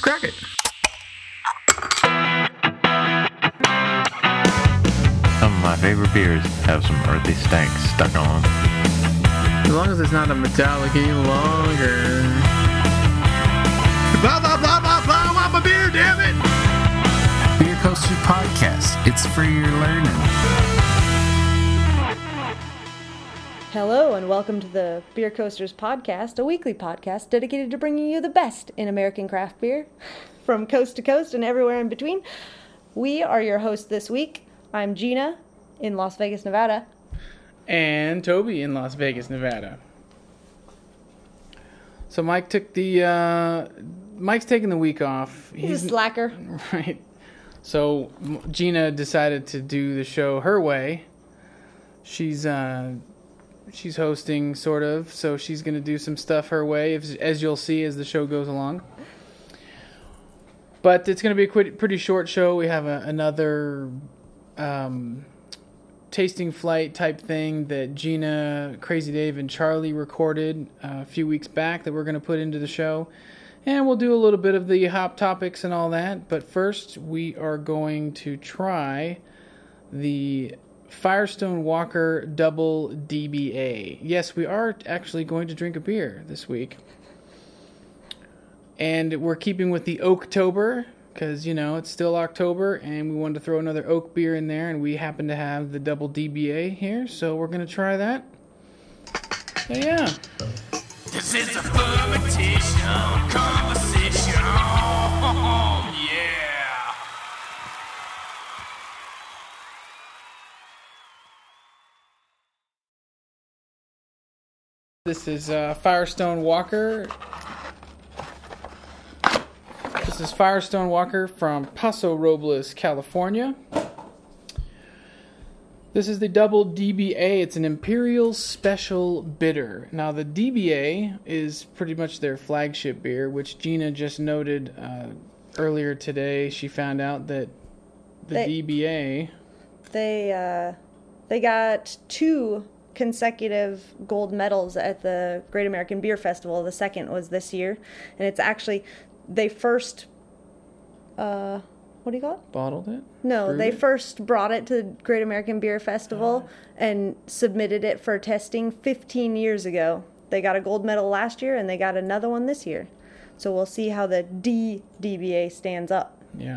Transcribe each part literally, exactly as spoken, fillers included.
crack it. Some of my favorite beers have some earthy stank stuck on them. As long as it's not a metallic any longer. Blah, blah, blah, blah, blah. I want my beer, damn it. Beer Coasters Podcast. It's for your learning. Hello and welcome to the Beer Coasters Podcast, a weekly podcast dedicated to bringing you the best in American craft beer from coast to coast and everywhere in between. We are your hosts this week. I'm Gina in Las Vegas, Nevada. And Toby in Las Vegas, Nevada. So Mike took the, uh, Mike's taking the week off. He's, He's a slacker. Right. So Gina decided to do the show her way. She's, uh... She's hosting, sort of, so she's going to do some stuff her way, if, as you'll see as the show goes along. But it's going to be a quite, pretty short show. We have a, another um, tasting flight type thing that Gina, Crazy Dave, and Charlie recorded uh, a few weeks back that we're going to put into the show. And we'll do a little bit of the hop topics and all that. But first, we are going to try the Firestone Walker Double D B A. Yes, we are actually going to drink a beer this week. And we're keeping with the Oaktober, because, you know, it's still October, and we wanted to throw another oak beer in there, and we happen to have the Double D B A here, so we're going to try that. So, yeah. This is a fermentation conversation. Oh, yeah. This is uh, Firestone Walker. This is Firestone Walker from Paso Robles, California. This is the Double D B A. It's an Imperial Special Bitter. Now, the D B A is pretty much their flagship beer, which Gina just noted uh, earlier today. She found out that the They- D B A... They uh, they got two consecutive gold medals at the Great American Beer Festival. The second was this year, and it's actually they first uh what do you call it? Bottled it? No, Brewed they it? first brought it to the Great American Beer Festival and submitted it for testing fifteen years ago. They got a gold medal last year, and they got another one this year. So we'll see how the D D B A stands up. Yeah.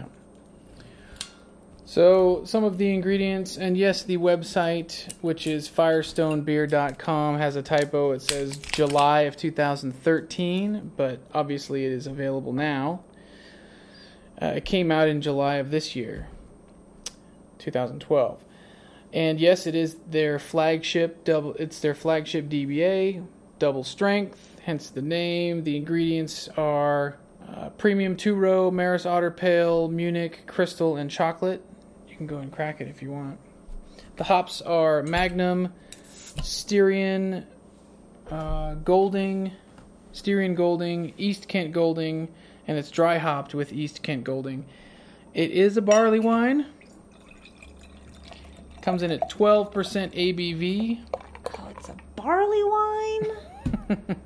So, some of the ingredients, and yes, the website, which is firestone beer dot com, has a typo. It says July of two thousand thirteen, but obviously it is available now. Uh, it came out in July of this year, two thousand twelve. And yes, it is their flagship double. It's their flagship D B A, double strength, hence the name. The ingredients are uh, premium two-row, Maris Otter Pale, Munich, Crystal, and chocolate. You can go and crack it if you want. The hops are Magnum, Styrian, uh, Golding, Styrian Golding, East Kent Golding, and it's dry hopped with East Kent Golding. It is a barley wine. Comes in at twelve percent A B V. Oh, it's a barley wine?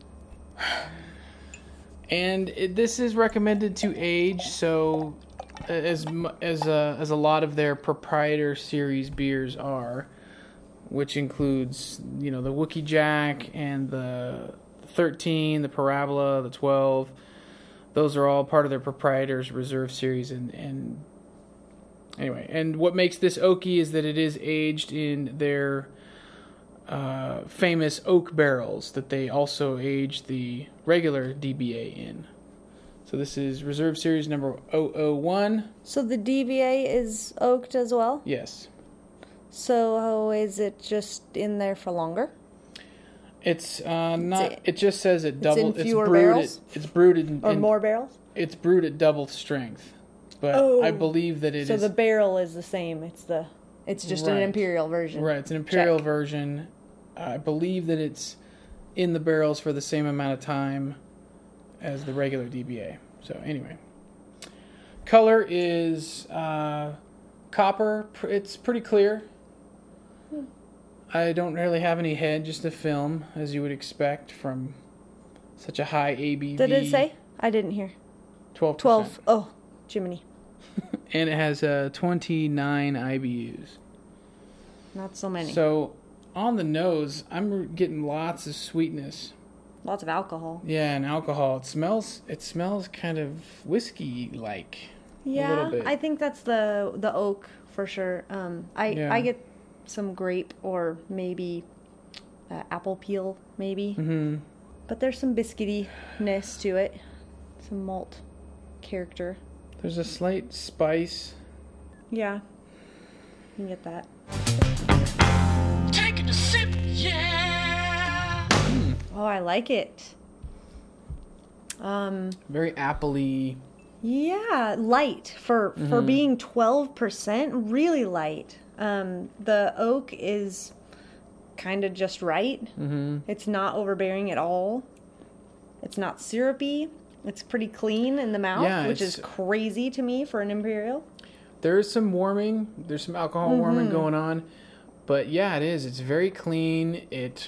And it, this is recommended to age, so as mu- as a, as a lot of their proprietor series beers are, which includes, you know, the Wookie Jack and the thirteen, the Parabola, the twelve. Those are all part of their proprietors reserve series, and, and anyway, and what makes this oaky is that it is aged in their uh, famous oak barrels that they also age the regular D B A in. So this is reserve series number zero zero one. So the D B A is oaked as well? Yes. So how is it just in there for longer? It's uh, not. it- It just says it double. in fewer brewed barrels? At, it's brewed in, Or in- more barrels? It's brewed at double strength, but Oh. I believe that it is So the barrel is the same. It's the it's just an Right. imperial version. right. It's an imperial Check. version. I believe that it's in the barrels for the same amount of time as the regular D B A. So anyway, color is uh, copper. Pr- It's pretty clear. I don't really have any head, just a film, as you would expect from such a high A B V. Did it say? I didn't hear. twelve percent. twelve. Oh, Jiminy. And it has uh, twenty-nine I B Us. Not so many. So, on the nose, I'm getting lots of sweetness. Lots of alcohol. Yeah, and alcohol. It smells. It smells kind of whiskey-like. Yeah, a little bit. I think that's the the oak for sure. Um, I Yeah. I get some grape or maybe uh, apple peel, maybe. Mm-hmm. But there's some biscuity-ness to it, some malt character. There's a slight spice. Yeah, you can get that. Taking a sip, yeah. Oh, I like it. Um, Very appley. yeah, light for for Mm-hmm. being twelve percent. Really light. Um, the oak is kind of just right. Mm-hmm. It's not overbearing at all. It's not syrupy. It's pretty clean in the mouth, Yeah, which it's- is crazy to me for an imperial. There is some warming. There's some alcohol warming Mm-hmm. going on. But yeah, it is. It's very clean. It...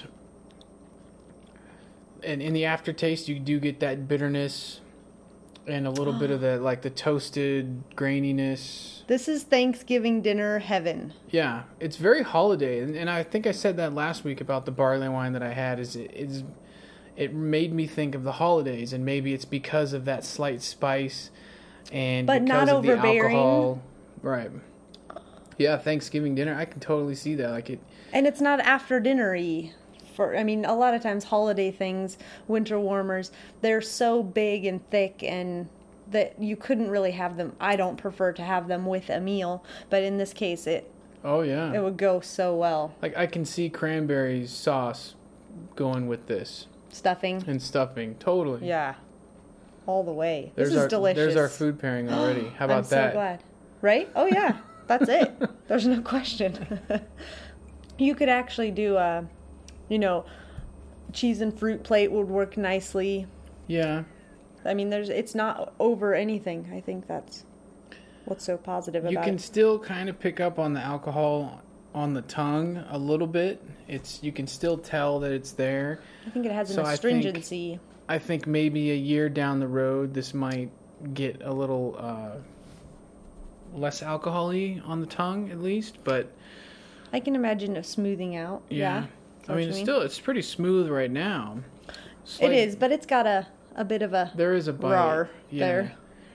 And in the aftertaste, you do get that bitterness and a little bit of the, like, the toasted graininess. This is Thanksgiving dinner heaven. Yeah, it's very holiday, and, and I think I said that last week about the barley wine that I had. Is it, it's it made me think of the holidays, and maybe it's because of that slight spice, and But because not of the overbearing. alcohol. Right. Yeah, Thanksgiving dinner, I can totally see that. Like it. And it's not after dinner-y. For, I mean, a lot of times holiday things, winter warmers, they're so big and thick and that you couldn't really have them. I don't prefer to have them with a meal, but in this case, it Oh yeah. it would go so well. Like I can see cranberry sauce going with this Stuffing, and stuffing. Totally. yeah, all the way. There's this is our, delicious. There's our food pairing already. How about I'm so that? glad. Right? Oh yeah, that's it. There's no question. You could actually do a, you know, cheese and fruit plate would work nicely. Yeah. I mean, there's it's not over anything. I think that's what's so positive You about can it. still kind of pick up on the alcohol on the tongue a little bit. It's you can still tell that it's there. I think it has an So I think- astringency. I think maybe a year down the road, this might get a little uh, less alcohol-y on the tongue, at least. But I can imagine it smoothing out. yeah, Yeah. Is I that what mean, you it's still it's pretty smooth right now. It is, but it's got a, a bit of a There is a bite. rar Yeah. there.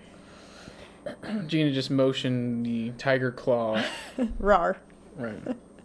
Gina just motioned the tiger claw. Rar. Right.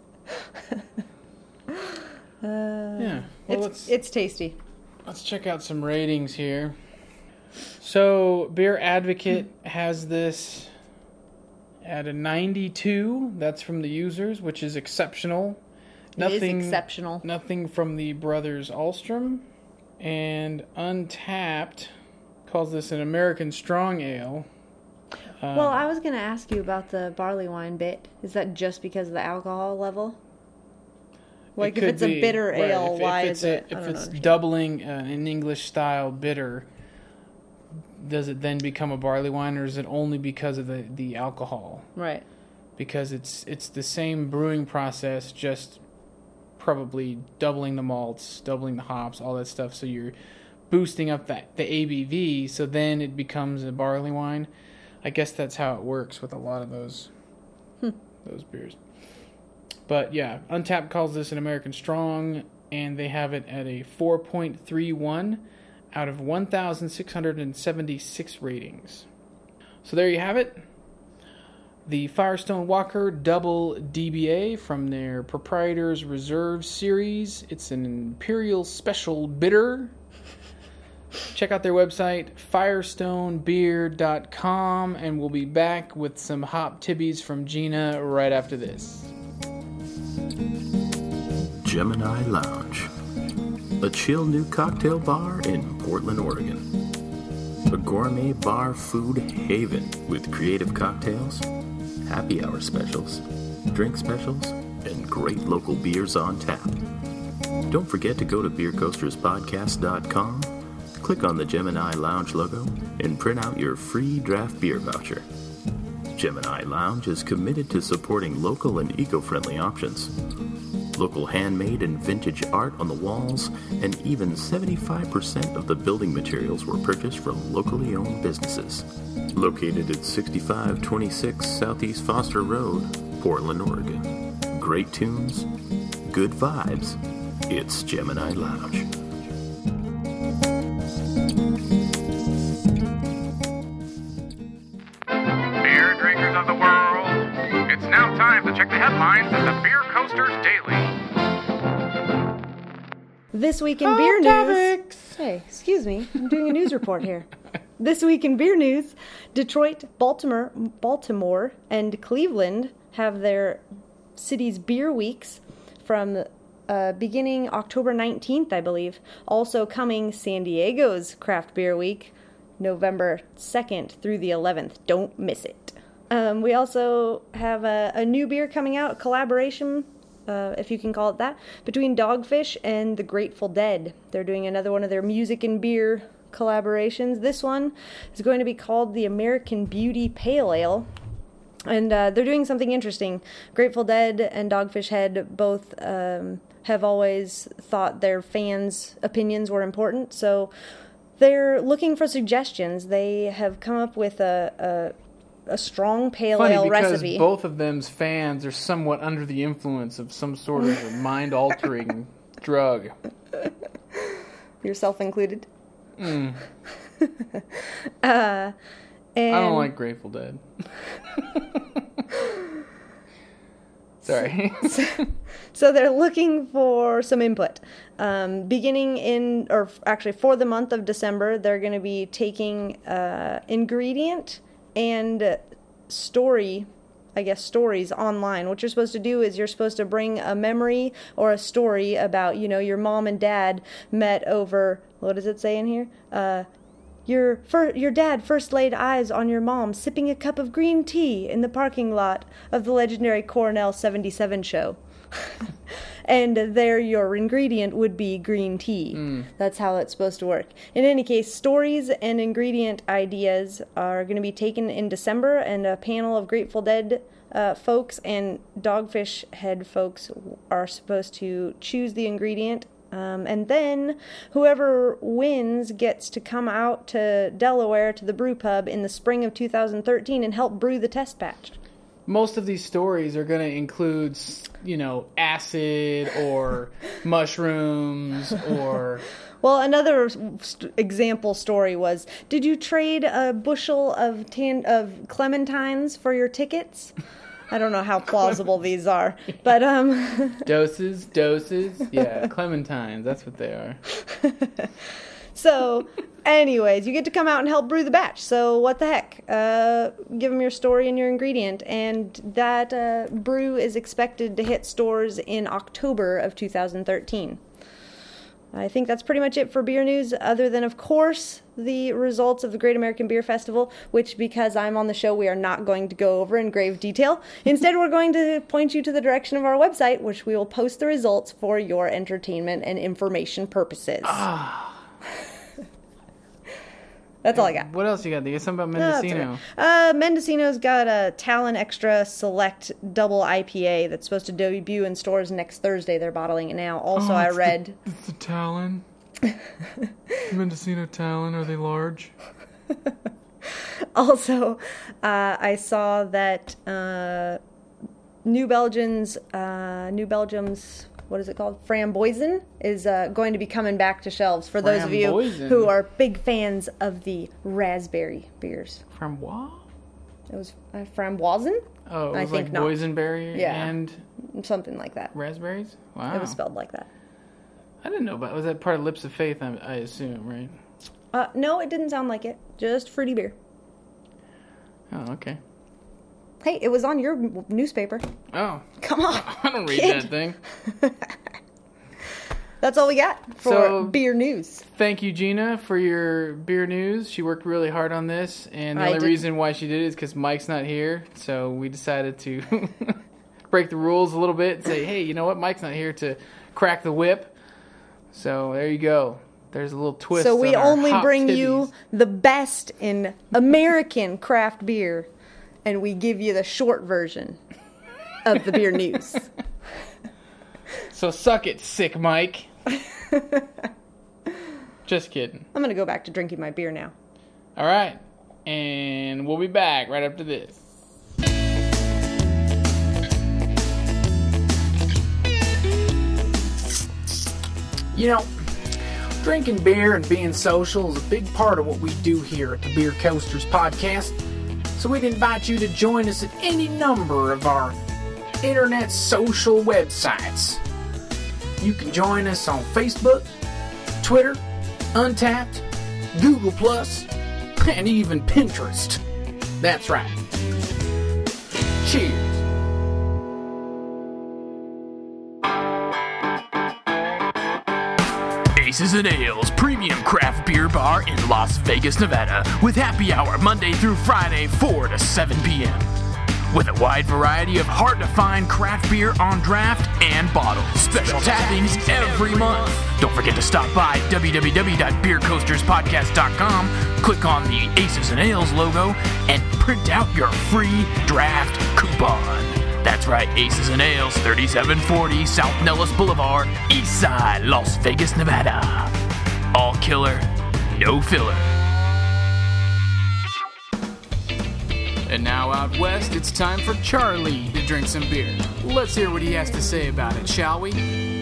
Uh, Yeah. Well, it's let's it's tasty. let's check out some ratings here. So, Beer Advocate has this at a ninety-two. That's from the users, which is exceptional. It is exceptional. Nothing from the brothers Alstrom. And Untapped calls this an American Strong Ale. Uh, Well, I was going to ask you about the barley wine bit. Is that just because of the alcohol level? Like, if could it's a be. bitter Right, ale, if- why if is it's a- it? I If don't it's understand. doubling uh, an English style bitter, does it then become a barley wine, or is it only because of the, the alcohol? Right. Because it's it's the same brewing process, just probably doubling the malts, doubling the hops, all that stuff. So you're boosting up that the A B V, so then it becomes a barley wine. I guess that's how it works with a lot of those those beers. But yeah, Untapped calls this an American Strong, and they have it at a four point three one out of one thousand six hundred seventy-six ratings. So there you have it. The Firestone Walker Double D B A from their Proprietor's Reserve series. It's an Imperial Special Bitter. Check out their website, firestone beer dot com, and we'll be back with some hop tibbies from Gina right after this. Gemini Lounge, a chill new cocktail bar in Portland, Oregon. A gourmet bar food haven with creative cocktails, happy hour specials, drink specials, and great local beers on tap. Don't forget to go to beer coasters podcast dot com, click on the Gemini Lounge logo, and print out your free draft beer voucher. Gemini Lounge is committed to supporting local and eco-friendly options. Local handmade and vintage art on the walls, and even seventy-five percent of the building materials were purchased from locally owned businesses. Located at sixty-five twenty-six Southeast Foster Road, Portland, Oregon. Great tunes, good vibes. It's Gemini Lounge. Beer drinkers of the world, it's now time to check the headlines in the Beer Coasters Daily. This week in Hot beer topics. news. Hey, excuse me. I'm doing a news report here. This week in beer news, Detroit, Baltimore, Baltimore, and Cleveland have their city's beer weeks from uh, beginning October nineteenth, I believe. Also coming, San Diego's Craft Beer Week, November second through the eleventh. Don't miss it. Um, we also have a, a new beer coming out, a collaboration, uh, if you can call it that, between Dogfish and the Grateful Dead. They're doing another one of their music and beer collaborations. This one is going to be called the American Beauty Pale Ale. And uh, they're doing something interesting. Grateful Dead and Dogfish Head both um, have always thought their fans' opinions were important. So they're looking for suggestions. They have come up with a, a, a strong pale Funny ale because recipe. both of them's fans are somewhat under the influence of some sort of mind-altering drug. Yourself included. Mm. uh, and I don't like Grateful Dead. Sorry. So they're looking for some input. Um, beginning in, or actually for the month of December, they're going to be taking uh, ingredient and story, I guess, stories online. What you're supposed to do is you're supposed to bring a memory or a story about, you know, your mom and dad met over, what does it say in here? Uh, Your fir- your dad first laid eyes on your mom sipping a cup of green tea in the parking lot of the legendary Cornell seventy-seven show. And there your ingredient would be green tea. Mm. That's how it's supposed to work. In any case, stories and ingredient ideas are going to be taken in December, and a panel of Grateful Dead uh, folks and Dogfish Head folks are supposed to choose the ingredient. Um, and then whoever wins gets to come out to Delaware to the brew pub in the spring of two thousand thirteen and help brew the test batch. Most of these stories are going to include, you know, acid or mushrooms or... Well, another st- example story was, did you trade a bushel of tan- of clementines for your tickets? I don't know how plausible these are, but um doses, doses, yeah, clementines, that's what they are. So, anyways, you get to come out and help brew the batch. So, what the heck? Uh, give them your story and your ingredient, and that uh, brew is expected to hit stores in October of two thousand thirteen. I think that's pretty much it for beer news, other than, of course, the results of the Great American Beer Festival, which, because I'm on the show, we are not going to go over in grave detail. Instead, we're going to point you to the direction of our website, which we will post the results for your entertainment and information purposes. Ah. That's all I got. What else you got? You got something about No, that's Mendocino? okay. Uh, Mendocino's got a Talon Extra Select Double I P A that's supposed to debut in stores next Thursday. They're bottling it now. Also, Oh, I it's read... The, it's the Talon. Mendocino Talon, are they large? Also, uh, I saw that uh, New Belgium's... Uh, New Belgium's... What is it called? Framboisen is uh, going to be coming back to shelves for those of you Framboisen? who are big fans of the raspberry beers. Framboise? It was uh, Framboisen? Oh, it I was think like not. boysenberry Yeah. and Something like that. raspberries? Wow. It was spelled like that. I didn't know about Was that part of Lips of Faith, I, I assume, right? Uh, no, it didn't sound like it. Just fruity beer. Oh, okay. Hey, it was on your m- newspaper. Oh. Come on. I don't read kid. that thing. That's all we got for So- beer news. Thank you, Gina, for your beer news. She worked really hard on this, and the I only did. reason why she did it is because Mike's not here, so we decided to break the rules a little bit and say, hey, you know what? Mike's not here to crack the whip. So there you go. There's a little twist. So we on our only hot bring titties. you the best in American craft beer, and we give you the short version of the beer news. So suck it, sick Mike. Just kidding. I'm gonna go back to drinking my beer now. All right, and we'll be back right after this. You know, drinking beer and being social is a big part of what we do here at the Beer Coasters podcast. So we'd invite you to join us at any number of our internet social websites. You can join us on Facebook, Twitter, Untapped, Google Plus, and even Pinterest. That's right. Cheers. Aces and Ales Premium Craft Beer Bar in Las Vegas, Nevada, with happy hour Monday through Friday, four to seven p.m. With a wide variety of hard-to-find craft beer on draft and bottles. Special tappings every month. Don't forget to stop by w w w dot beer coasters podcast dot com, click on the Aces and Ales logo, and print out your free draft coupon. That's right, Aces and Ales, thirty-seven forty South Nellis Boulevard, Eastside, Las Vegas, Nevada. All killer, no filler. And now out west, it's time for Charlie to drink some beer. Let's hear what he has to say about it, shall we?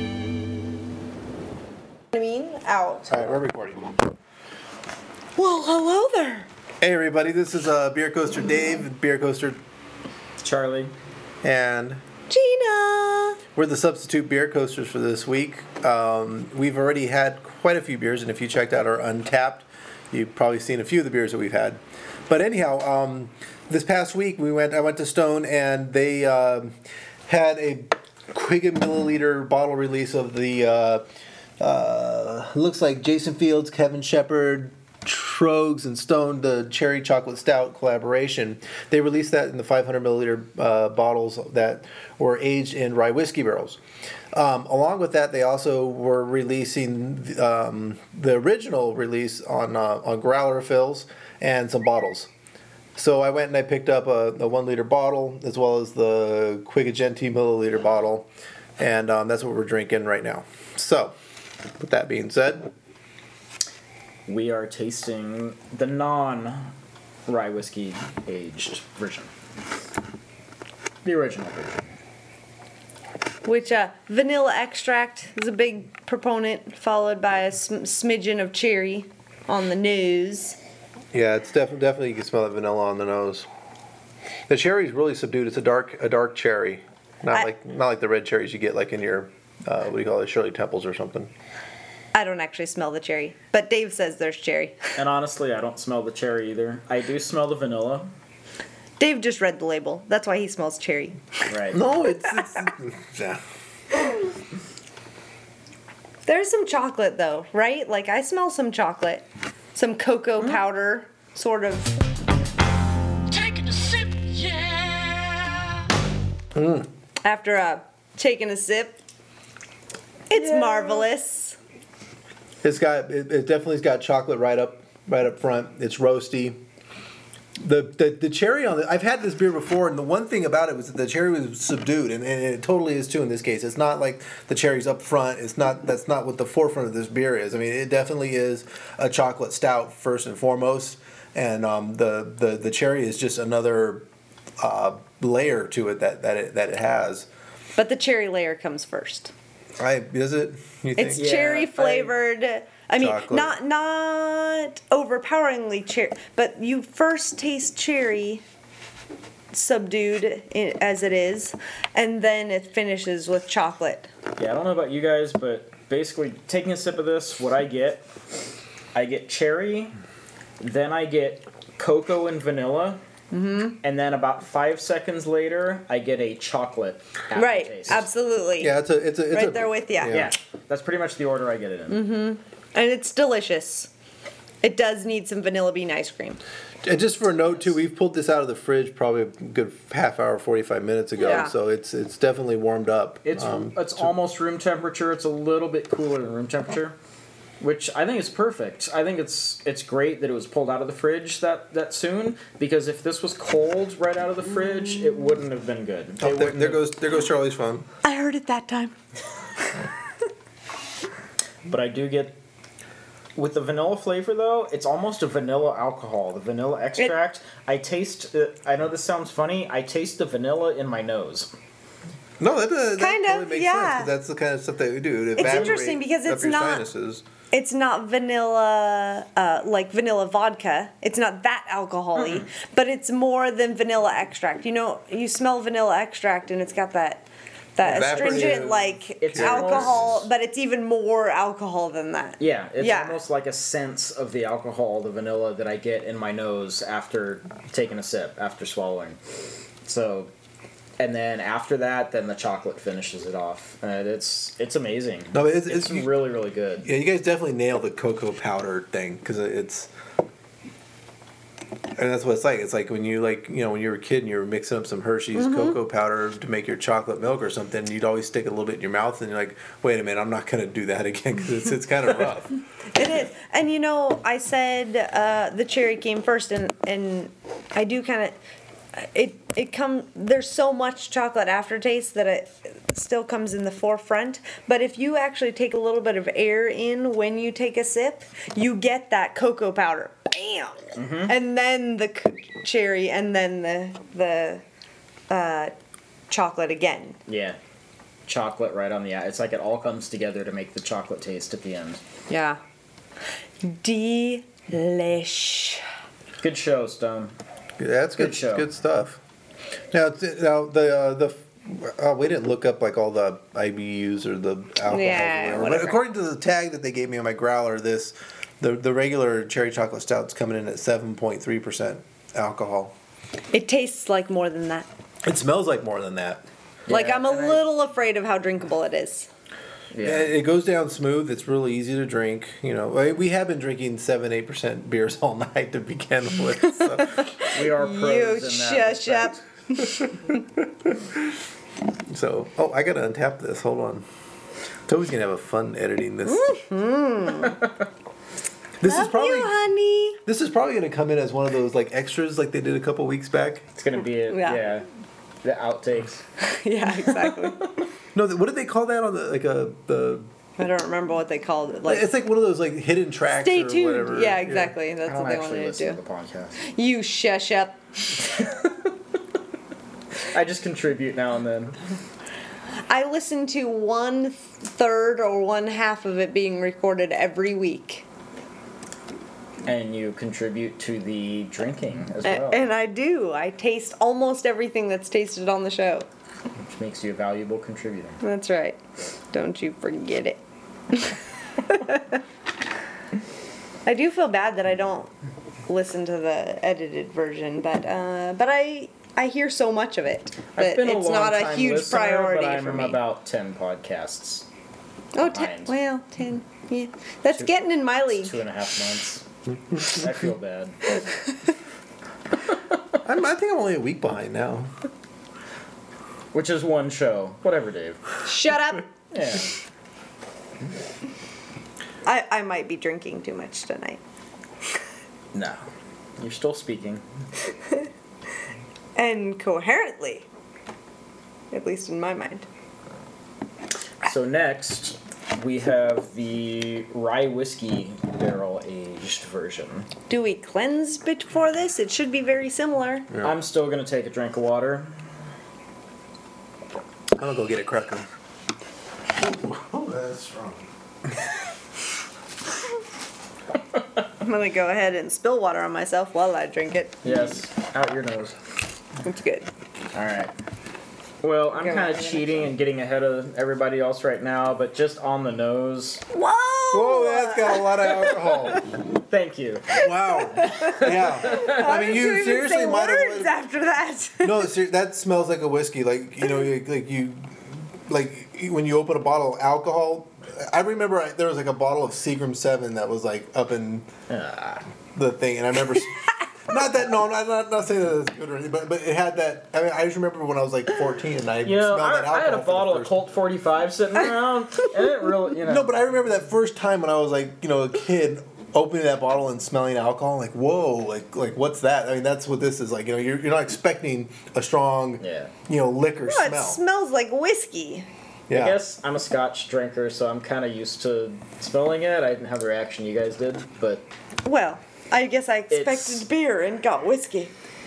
I mean, out. All right, we're recording. Well, hello there. Hey, everybody, this is uh, Beer Coaster Dave, Beer Coaster Charlie, and Gina. We're the substitute beer coasters for this week. Um, we've already had quite a few beers, and if you checked out our Untapped, you've probably seen a few of the beers that we've had. But anyhow, um, this past week we went. I went to Stone, and they uh, had a Quiggin milliliter bottle release of the uh, uh, looks like Jason Fields, Kevin Shepard, Trogs, and Stone, the Cherry Chocolate Stout collaboration. They released that in the five hundred milliliter uh, bottles that were aged in rye whiskey barrels. Um, along with that, they also were releasing um, the original release on uh, on growler fills and some bottles. So I went and I picked up a, a one liter bottle as well as the Quigagenti milliliter bottle, and um, that's what we're drinking right now. So, with that being said, we are tasting the non-rye whiskey aged version. The original version. Which uh, vanilla extract is a big proponent, followed by a sm- smidgen of cherry on the nose. yeah, it's definitely definitely you can smell that vanilla on the nose. The cherry is really subdued. It's a dark a dark cherry, not I, like not like the red cherries you get like in your uh, what do you call it, Shirley Temples or something. I don't actually smell the cherry, but Dave says there's cherry. And honestly, I don't smell the cherry either. I do smell the vanilla. Dave just read the label. That's why he smells cherry. Right. No, it's, it's yeah. There's some chocolate though, right? Like I smell some chocolate, some cocoa powder, sort of. Taking a sip, yeah. Mm. After uh, taking a sip, it's Yeah. marvelous. It's got it, it definitely's got chocolate right up right up front. It's roasty. The, the the cherry on it, I've had this beer before, and the one thing about it was that the cherry was subdued, and, and it totally is too in this case. It's not like the cherry's up front. It's not that's not what the forefront of this beer is. I mean, it definitely is a chocolate stout first and foremost, and um, the, the the cherry is just another uh, layer to it that that it, that it has. But the cherry layer comes first. I is it? You think? It's cherry flavored. I, I mean, Chocolate. not not overpoweringly cherry, but you first taste cherry subdued in, as it is, and then it finishes with chocolate. Yeah, I don't know about you guys, but basically taking a sip of this, what I get, I get cherry, then I get cocoa and vanilla, Mm-hmm. and then about five seconds later, I get a chocolate Right, aftertaste. absolutely. Yeah, it's a it's a it's right a, there with you. yeah. Yeah, that's pretty much the order I get it in. Mm-hmm. And it's delicious. It does need some vanilla bean ice cream. And just for a note too, we've pulled this out of the fridge probably a good half hour, forty-five minutes ago. Yeah. So it's it's definitely warmed up. It's Um, it's almost room temperature. It's a little bit cooler than room temperature, which I think is perfect. I think it's it's great that it was pulled out of the fridge that, that soon, because if this was cold right out of the fridge, it wouldn't have been good. oh, It there, wouldn't there have- goes there goes Charlie's phone. I heard it that time. But I do get with the vanilla flavor though. It's almost a vanilla alcohol. The vanilla extract. It, I taste. Uh, I know this sounds funny. I taste the vanilla in my nose. No, that, uh, that kind totally of, makes yeah. sense. 'Cause that's the kind of stuff that we do. It it's interesting because it's your not. sinuses. It's not vanilla, uh, like vanilla vodka. It's not that alcohol-y, mm-hmm. but it's more than vanilla extract. You know, you smell vanilla extract and it's got that that astringent like it's alcohol, almost, but it's even more alcohol than that. Yeah, it's yeah. almost like a sense of the alcohol, the vanilla that I get in my nose after taking a sip, after swallowing. So. And then after that, then the chocolate finishes it off. And it's it's amazing. No, it's, it's, it's really, really good. Yeah, you guys definitely nailed the cocoa powder thing because it's, and that's what it's like. It's like when you like you know when you were a kid and you were mixing up some Hershey's mm-hmm. cocoa powder to make your chocolate milk or something. You'd always stick a little bit in your mouth and you're like, wait a minute, I'm not going to do that again because it's it's kind of rough. It is, and you know, I said uh, the cherry came first, and and I do kind of. It it come there's so much chocolate aftertaste that it still comes in the forefront. But if you actually take a little bit of air in when you take a sip, you get that cocoa powder, bam, mm-hmm. and then the c- cherry, and then the the uh, chocolate again. Yeah, chocolate right on the end. It's like it all comes together to make the chocolate taste at the end. Yeah, delish. Good show, Stone. Yeah, that's good. Good, show. Good stuff. Now, now the uh, the uh, we didn't look up like all the I B Us or the alcohol. Yeah, or but according to the tag that they gave me on my growler, this the the regular cherry chocolate stout's coming in at seven point three percent alcohol. It tastes like more than that. It smells like more than that. Like yeah, I'm a little I, afraid of how drinkable it is. Yeah, it goes down smooth. It's really easy to drink. You know, we have been drinking seven, eight percent beers all night to begin with. So. We are pros you in that shush up. So, oh, I gotta untap this. Hold on. Toby's gonna have a fun editing this. Mm-hmm. This Love is probably, you, honey. This is probably gonna come in as one of those like extras, like they did a couple weeks back. It's gonna be a, yeah. yeah, the outtakes. Yeah, exactly. No, what did they call that on the like a the? I don't remember what they called it. Like it's like one of those like hidden tracks. Stay or tuned. Whatever. Yeah, exactly. Yeah. That's I don't what they actually wanted to do. To the podcast. You shush up. I just contribute now and then. I listen to one third or one half of it being recorded every week. And you contribute to the drinking as well. And I do. I taste almost everything that's tasted on the show. Which makes you a valuable contributor. That's right. Don't you forget it. I do feel bad that I don't listen to the edited version, but uh, but I I hear so much of it that I've been a it's long not a time huge listener, priority but I'm for me. about ten podcasts. Oh, ten. Well, ten. Yeah, that's two, getting in my league. Two and a half months. I feel bad. I'm, I think I'm only a week behind now. Which is one show. Whatever, Dave. Shut up. Yeah. I, I might be drinking too much tonight. No. You're still speaking. And coherently. At least in my mind. So next, we have the rye whiskey barrel-aged version. Do we cleanse before this? It should be very similar. Yeah. I'm still going to take a drink of water. I'm going to go get a cracker. Oh, that's strong. I'm going to go ahead and spill water on myself while I drink it. Yes, out your nose. That's good. All right. Well, I'm kind of cheating and getting ahead of everybody else right now, but just on the nose. Whoa! Whoa, that's got a lot of alcohol. Thank you. Wow. Yeah. I mean, you, you seriously say might words have. After that. No, that smells like a whiskey. Like you know, like you, like when you open a bottle of alcohol. I remember I, there was like a bottle of Seagram Seven that was like up in uh. the thing, and I remember. Not that, no, I'm not, not, not saying that it's good or anything, but, but it had that. I mean, I just remember when I was like fourteen and I you know, smelled I, that alcohol. I had a bottle of Colt forty-five sitting around, and it really, you know. No, but I remember that first time when I was like, you know, a kid opening that bottle and smelling alcohol, like, whoa, like, like what's that? I mean, that's what this is like. You know, you're, you're not expecting a strong, yeah. you know, liquor no, smell. It smells like whiskey. Yeah. I guess I'm a Scotch drinker, so I'm kind of used to smelling it. I didn't have the reaction you guys did, but Well, I guess I expected It's- beer and got whiskey.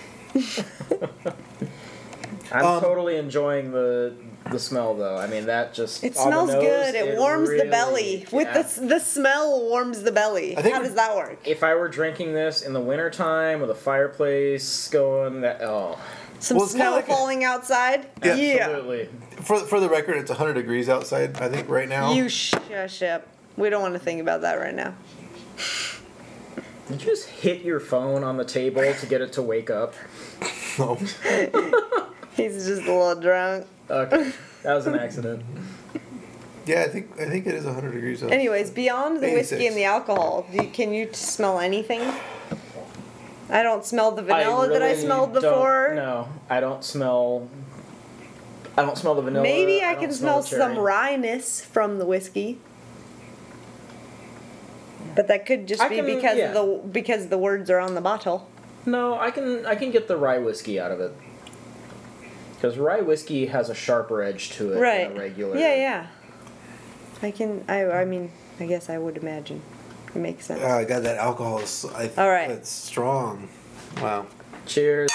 I'm Um, totally enjoying the the smell, though. I mean, that just It on the smells nose, good. It, warms really- the belly. With yeah. the s- the smell warms the belly. I think How we're- does that work? If I were drinking this in the wintertime with a fireplace going, that oh, Some Well, it's kinda snow like a- falling outside? Yeah. absolutely. For for the record, it's one hundred degrees outside. I think right now. You shush up. We don't want to think about that right now. Did you just hit your phone on the table to get it to wake up? No. He's just a little drunk. Okay, that was an accident. Yeah, I think I think it is one hundred degrees outside. Anyways, beyond the whiskey eighty-six. and the alcohol, do you, can you t- smell anything? I don't smell the vanilla that I really smelled don't- before. No, I don't smell. I don't smell the vanilla. Maybe I, don't can smell the cherry. some wryness from the whiskey. But that could just I be can- because yeah. of the because the words are on the bottle. No, I can I can get the rye whiskey out of it. Because rye whiskey has a sharper edge to it Right. than a regular. Yeah, yeah. I can. I. I mean, I guess I would imagine. It makes sense. Ah, God, that alcohol is. I, All right. It's strong. Wow. Cheers.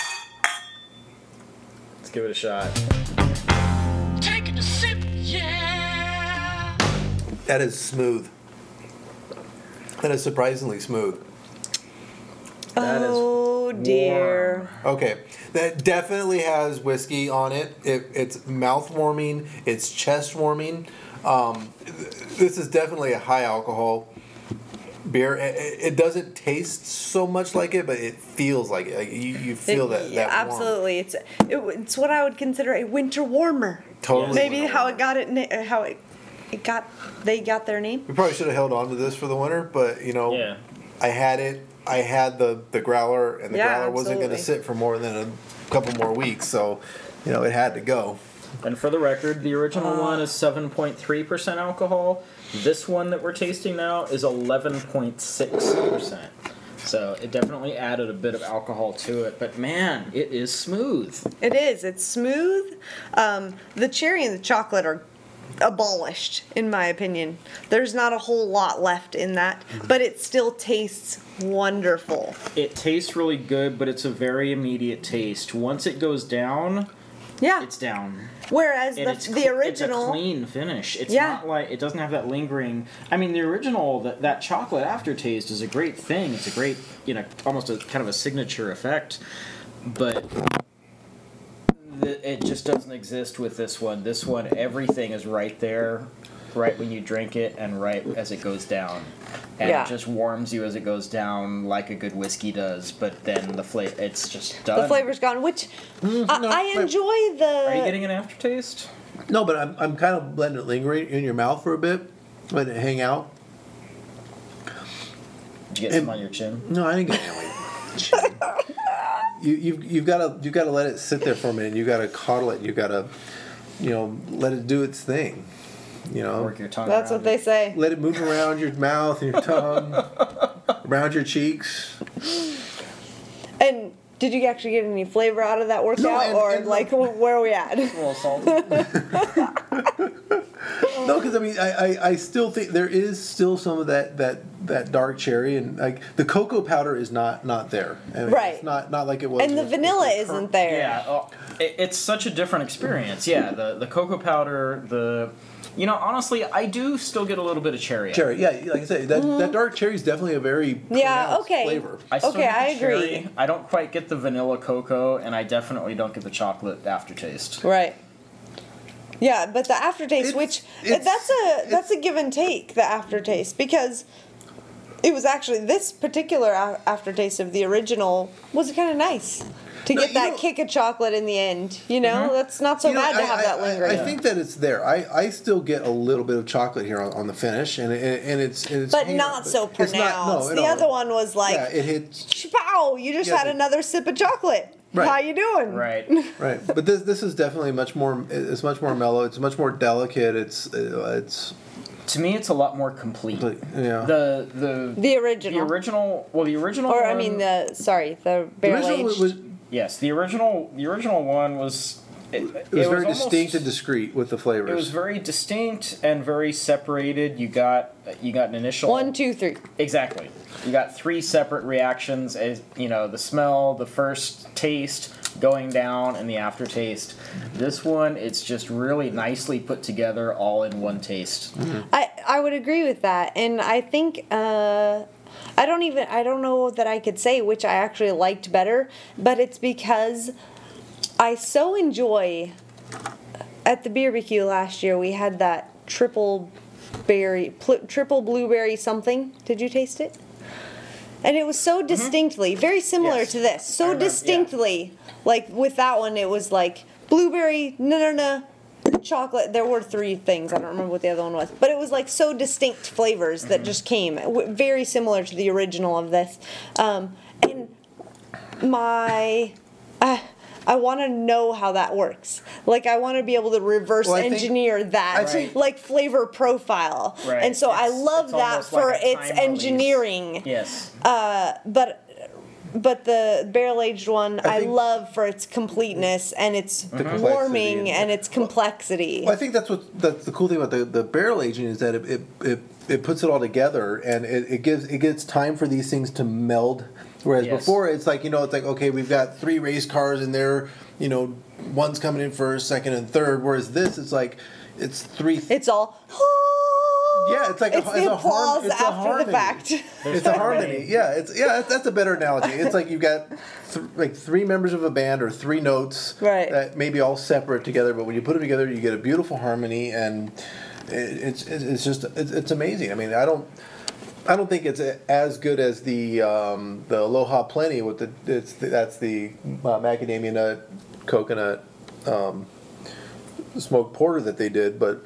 Let's give it a shot. Taking a sip, yeah. That is smooth. That is surprisingly smooth. That is oh dear. Okay, that definitely has whiskey on it. it it's mouth warming. It's chest warming. Um, th- this is definitely a high alcohol beer. It, it it doesn't taste so much like it, but it feels like it. Like you, you feel It- that. yeah, that warmth. absolutely. It's it, it's what I would consider a winter warmer. Totally. Maybe how it got it. na- How it, it got. They got their name. We probably should have held on to this for the winter, but you know, Yeah. I had it. I had the the growler, and the Yeah, growler wasn't going to absolutely. sit for more than a couple more weeks, so you know it had to go. And for the record, the original Uh. one is seven point three percent alcohol. This one that we're tasting now is eleven point six percent. So it definitely added a bit of alcohol to it. But man, it is smooth. It is. It's smooth. Um, the cherry and the chocolate are abolished, in my opinion. There's not a whole lot left in that, but it still tastes wonderful. It tastes really good, but it's a very immediate taste. Once it goes down, Yeah. it's down. Whereas And the it's the cl- original. it's a clean finish. It's Yeah. not like it doesn't have that lingering. I mean, the original that that chocolate aftertaste is a great thing. It's a great, you know, almost a kind of a signature effect, but the, it just doesn't exist with this one. This one, everything is right there, right when you drink it, and right as it goes down, and Yeah. it just warms you as it goes down, like a good whiskey does. But then the flavor, it's just done. The flavor's gone, which I, no, I but- enjoy the. Are you getting an aftertaste? No, but I'm I'm kind of letting it linger in your mouth for a bit, letting it hang out. Did you get some on your chin? No, I didn't get any. You you've you've got to you've got to let it sit there for a minute. You got to coddle it. You got to, you know, let it do its thing. You know, Work your tongue. That's around what they it. say. let it move around your mouth and your tongue, around your cheeks. And did you actually get any flavor out of that workout, No, and- or and like where are we at? A little salty. No, because I mean, I, I, I still think there is still some of that, that, that dark cherry, and like the cocoa powder is not not there. I mean, Right. It's not not like it was. And the with- vanilla with the isn't cur- there. Yeah, oh, it, it's such a different experience. Yeah, the the cocoa powder, the you know, honestly, I do still get a little bit of cherry. out of Cherry, it. yeah, like I say, that, that dark cherry is definitely a very Mm-hmm. Yeah, pronounced okay. flavor. I still Okay, get the I agree. cherry. I don't quite get the vanilla cocoa, and I definitely don't get the chocolate aftertaste. Right. Yeah, but the aftertaste, It's- which it's- that's a that's a give and take, the aftertaste, because it was actually this particular a- aftertaste of the original was kind of nice to No, get you that know- kick of chocolate in the end. You know, Mm-hmm. that's not so You know, bad to I- have I- that I- lingering. I, think that it's there. I, I still get a little bit of chocolate here on, on the finish, and it, and it's, and it's but hanging not out, so but it's pronounced. not- no, the no. other one was like, yeah, it hits "Pow! You just Yeah, had but- another sip of chocolate. Right. How you doing?" Right. right. But this this is definitely much more. It's much more mellow. It's much more delicate. It's uh, it's To me, it's a lot more complete. like, yeah. The the The original. the original. Well, the original. Or I one- mean the sorry, the The barrel original aged. was Yes, the original the original one was It, It was very almost- distinct and discreet with the flavors. It was very distinct and very separated. You got you got an initial One, two, three. Exactly. You got three separate reactions. As you know, the smell, the first taste, going down, and the aftertaste. This one, it's just really nicely put together, all in one taste. I, I would agree with that, and I think uh, I don't even I don't know that I could say which I actually liked better, but it's because I so enjoy. At the B B Q last year, we had that triple berry, pl- triple blueberry something. Did you taste it? And it was so distinctly, very similar Yes. to this. So remember, distinctly, like with that one, it was like blueberry, no, no, no, chocolate. There were three things. I don't remember what the other one was, but it was like so distinct flavors that just came, w- very similar to the original of this. Um, and my, uh, I want to know how that works. Like I want to be able to reverse Well, I think- engineer that, I think- like flavor profile. Right. And so I It's- love it's that almost for like a its time release. engineering. Yes. Uh, but but the barrel aged one I, think- love for its completeness and its complexity warming and- and its complexity. Well, I think that's what that's the cool thing about the, the barrel aging is that it, it, it, it puts it all together and it, it gives it gives time for these things to meld. Whereas Yes. before it's like, you know, it's like, okay, we've got three race cars and they're, you know, one's coming in first, second, and third. Whereas this, it's like, it's three. Th- It's all. yeah, it's like It's a, the it's a applause harm, it's a after harmony. the fact. It's a harmony. Yeah, it's yeah. That's, that's a better analogy. It's like you've got th- like three members of a band or three notes Right. that may be all separate together, but when you put them together, you get a beautiful harmony, and it, it's it's it's just it's, it's amazing. I mean, I don't. I don't think it's as good as the um, the Aloha Plenty with the it's the, that's the uh, macadamia nut coconut um, smoked porter that they did, but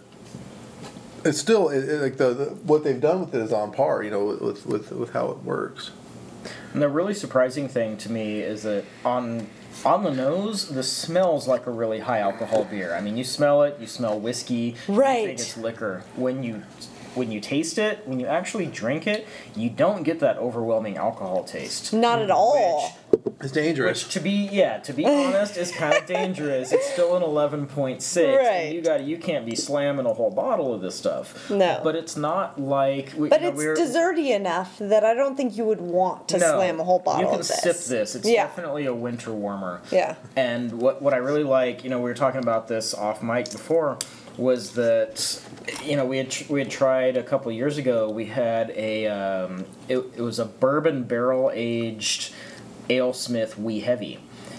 it's still it, it, like the, the what they've done with it is on par, you know, with with with how it works. And the really surprising thing to me is that on on the nose, this smells like a really high alcohol beer. I mean, you smell it, you smell whiskey, Right. you think it's liquor. When you when you taste it, when you actually drink it, you don't get that overwhelming alcohol taste. Not at all. It's dangerous. Which, to be yeah, to be honest, is kind of dangerous. It's still an eleven point six. Right. You got you can't be slamming a whole bottle of this stuff. No. But it's not like. We, But you know, it's we're, desserty enough that I don't think you would want to no, slam a whole bottle You can of this. sip this. It's Yeah. definitely a winter warmer. Yeah. And what what I really like, you know, we were talking about this off mic before, was that, you know, we had tr- we had tried a couple of years ago. We had a um, it, it was a bourbon barrel aged AleSmith Wee Heavy,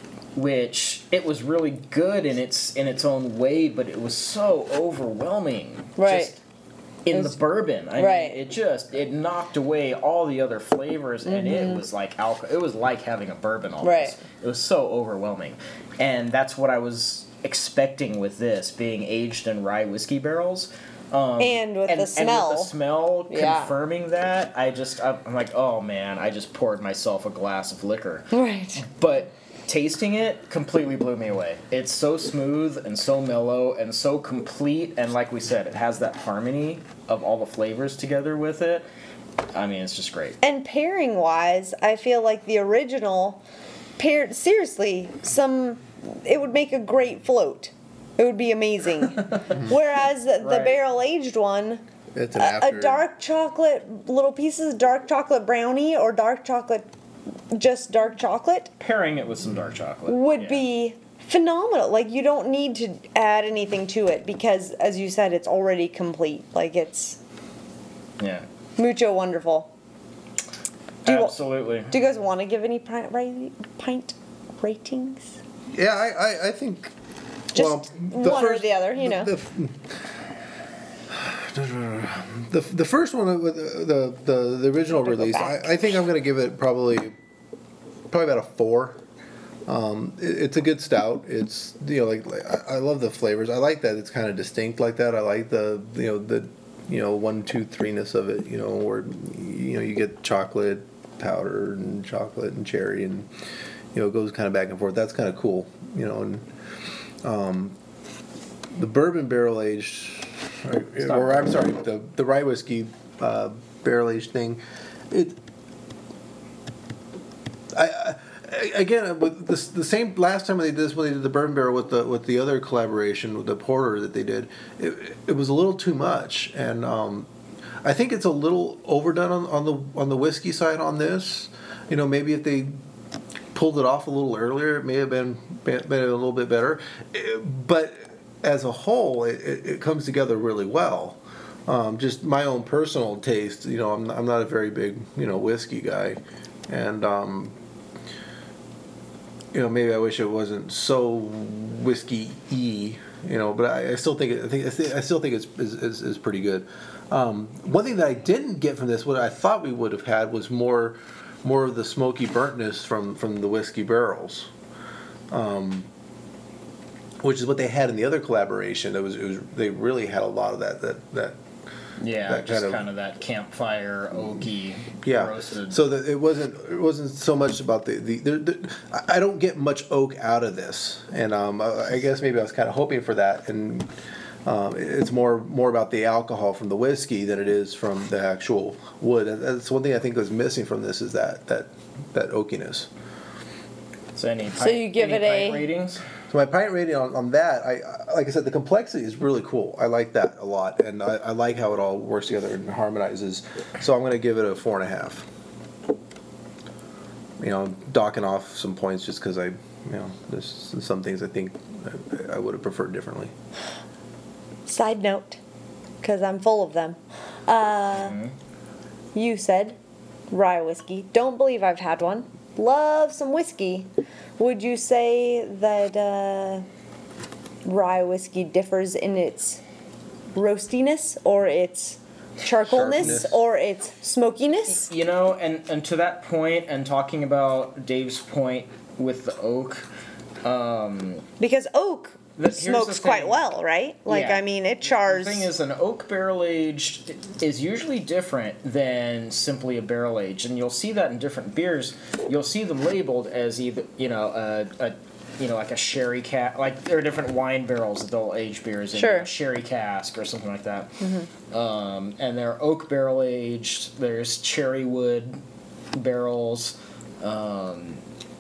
which it was really good in its in its own way, but it was so overwhelming. Right. Just in It was- the bourbon, I right. mean, it just it knocked away all the other flavors, and it was like alcohol. It was like having a bourbon almost. Right. It was so overwhelming, and that's what I was expecting with this being aged in rye whiskey barrels. Um, And with and, the smell. And with the smell Yeah. confirming that, I just, I'm I'm like, oh man, I just poured myself a glass of liquor. Right. But tasting it completely blew me away. It's so smooth and so mellow and so complete, and like we said, it has that harmony of all the flavors together with it. I mean, it's just great. And pairing wise, I feel like the original paired seriously, some it would make a great float. It would be amazing. Whereas the, the Right. barrel aged one, It's an a, after. a dark chocolate, little pieces of dark chocolate brownie or dark chocolate, just dark chocolate, Pairing it with some dark chocolate would yeah. be phenomenal. Like you don't need to add anything to it because, as you said, it's already complete. Like it's Yeah, mucho wonderful. Do you, absolutely. do you guys want to give any pint, ra- pint ratings? Yeah, I, I, I think. Just well, the one or first, the other, you know. The, the, the first one with the the, the, the original Gotta go release, I, back. I think I'm going to give it probably probably about a four. Um, it, it's a good stout. It's you know like, like I, I love the flavors. I like that it's kind of distinct like that. I like the you know the you know one two threeness of it. You know where you know you get chocolate powder and chocolate and cherry and you know it goes kind of back and forth. That's kind of cool. You know and um, the bourbon barrel aged, or I'm sorry, the the rye whiskey uh, barrel aged thing. It I. I again, with the, the same last time they did this when they did the bourbon barrel with the with the other collaboration with the porter that they did, it, it was a little too much, and um, I think it's a little overdone on, on the on the whiskey side on this. You know, maybe if they pulled it off a little earlier, it may have been been, been a little bit better. But as a whole, it, it, it comes together really well. Um, just my own personal taste, you know, I'm I'm not a very big you know whiskey guy, and um, you know maybe I wish it wasn't so whiskey-y, you know, but I, I still think it, I think I still think it's is, is, is pretty good. Um, one thing that I didn't get from this, what I thought we would have had, was more more of the smoky burntness from, from the whiskey barrels. Um, which is what they had in the other collaboration. It was, it was they really had a lot of that that that. Yeah, that just kind of, kind of that campfire oaky yeah. roasted. So that it wasn't it wasn't so much about the the. the, the I don't get much oak out of this, and um, I guess maybe I was kind of hoping for that, and um, it's more more about the alcohol from the whiskey than it is from the actual wood. And that's one thing I think was missing from this is that that that oakiness. So any So you give any it a- pint ratings? So my pint rating on, on that, I I- like I said, the complexity is really cool. I like that a lot, and I, I like how it all works together and harmonizes. So I'm going to give it a four and a half. You know, docking off some points just because I, you know, there's some things I think I, I would have preferred differently. Side note, because I'm full of them. Uh, You said rye whiskey. Don't believe I've had one. Love some whiskey. Would you say that uh, rye whiskey differs in its roastiness or its charcoalness Sharpness. or its smokiness? You know, and, and to that point, and talking about Dave's point with the oak, um, Because oak The- here's the smokes quite thing. well, right? Like, Yeah. I mean, it chars. The thing is, an oak barrel aged is usually different than simply a barrel aged, and you'll see that in different beers. You'll see them labeled as either, you know, a, a you know, like a sherry cask. Like there are different wine barrels that they'll age beers in, Sure. a sherry cask or something like that. Mhm. Um, and they're oak barrel aged. There's cherry wood barrels. Um,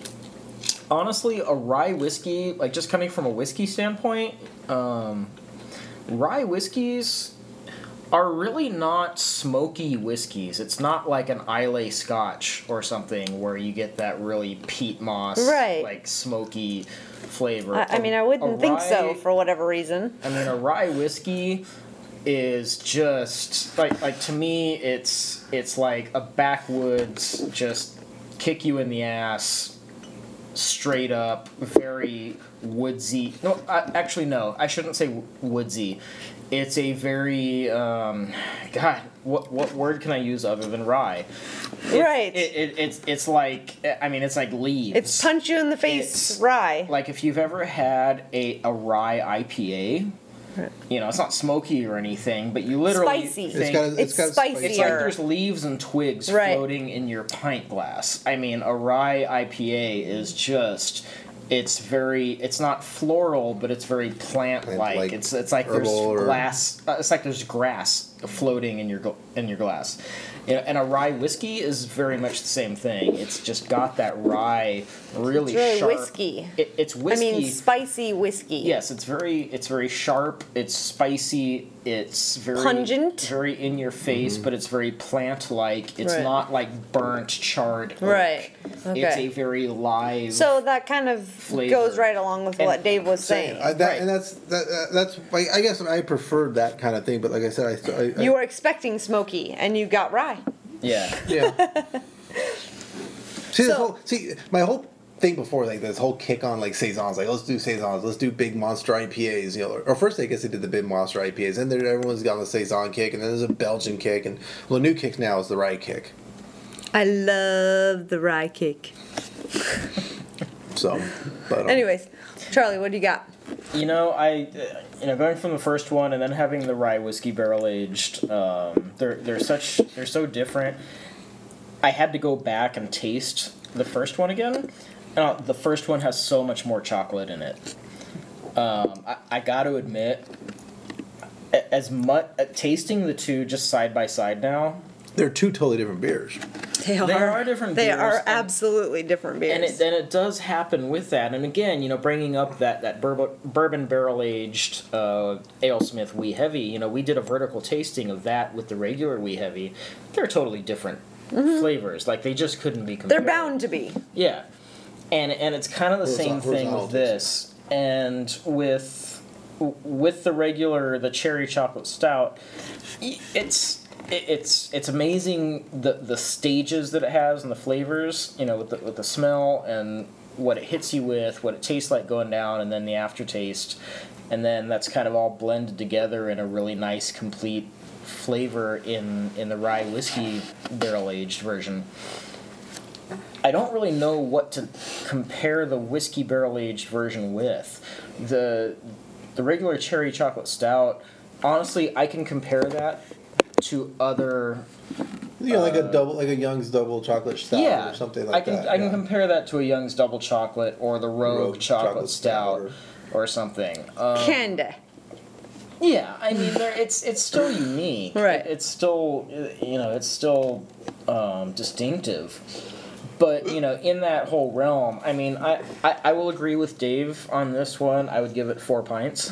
honestly, a rye whiskey, like just coming from a whiskey standpoint, um, rye whiskeys are really not smoky whiskeys. It's not like an Islay Scotch or something where you get that really peat moss, Right. like smoky flavor. I, I mean, I wouldn't A think so rye- for whatever reason. I mean, a rye whiskey is just like like to me, it's it's like a backwoods, just kick you in the ass, straight up, very woodsy. No, I, actually, no, I shouldn't say woodsy. It's a very um, God. What what word can I use other than rye? It- Right. It, it, it's it's like I mean it's like leaves. It's punch you in the face It's- rye. Like if you've ever had a, a rye I P A, you know, it's not smoky or anything, but you literally Spicy. think It's got a- it's It's got a spice. it's like spicier. there's leaves and twigs Right. floating in your pint glass. I mean, a rye I P A is just it's very it's not floral, but it's very plant like. Like It's it's like there's herbal or- glass. Uh, it's like there's grass floating in your gl- in your glass. You know, and a rye whiskey is very much the same thing. It's just got that rye really, It's really sharp. whiskey. It, it's whiskey. I mean, spicy whiskey. Yes, it's very it's very sharp. It's spicy. It's very Pungent. very in your face, but it's very plant like. It's Right. not like burnt, charred. Oak. Right. It's Okay. a very live. So that kind of Flavor. goes right along with And- what Dave was saying. I, that, Right. And that's that, uh, that's like, I guess I preferred that kind of thing, but like I said, I, I, I You were expecting smoky, and you got rye. yeah. yeah. see, this So- whole, see, my whole thing before, like this whole kick on like saisons, like let's do saisons, let's do big monster I P As, you know. Or first, I guess they did the big monster I P As, and then everyone's got the saison kick, and then there's a Belgian kick, and well, the new kick now is the rye kick. I love the rye kick. So, but um, Anyways, Charlie, what do you got? You know, I, uh, you know, going from the first one and then having the rye whiskey barrel aged, um, they're they're such they're so different. I had to go back and taste the first one again. Uh, the first one has so much more chocolate in it. Um, I, I got to admit, a- as much uh, tasting the two just side by side now. they're two totally different beers. They are. They are different They beers, are and- absolutely different beers. And it, and it does happen with that. And again, you know, bringing up that, that bourbon, bourbon barrel-aged uh, AleSmith Wee Heavy, you know, we did a vertical tasting of that with the regular Wee Heavy. They're totally different Mhm. flavors. Like, they just couldn't be compared. They're bound to be. Yeah. And and it's kind of the same Horizontal- thing with horizontal this. And with with the regular, the cherry chocolate stout, it's... It- It's it's amazing the the stages that it has and the flavors, you know, with the with the smell and what it hits you with, what it tastes like going down, and then the aftertaste, and then that's kind of all blended together in a really nice, complete flavor in in the rye whiskey barrel aged version. I don't really know what to compare the whiskey barrel aged version with. The the regular cherry chocolate stout, honestly, I can compare that to other, You know, like a double, like a Young's double chocolate stout yeah, or something I like can that. I can yeah. compare that to a Young's double chocolate or the Rogue, Rogue chocolate, chocolate stout, stout or, something. Um, Candy. Yeah, I mean, there- it's it's still unique. Right. It- it's still, you know, it's still um, distinctive. But, you know, in that whole realm, I mean, I, I, I will agree with Dave on this one. I would give it four pints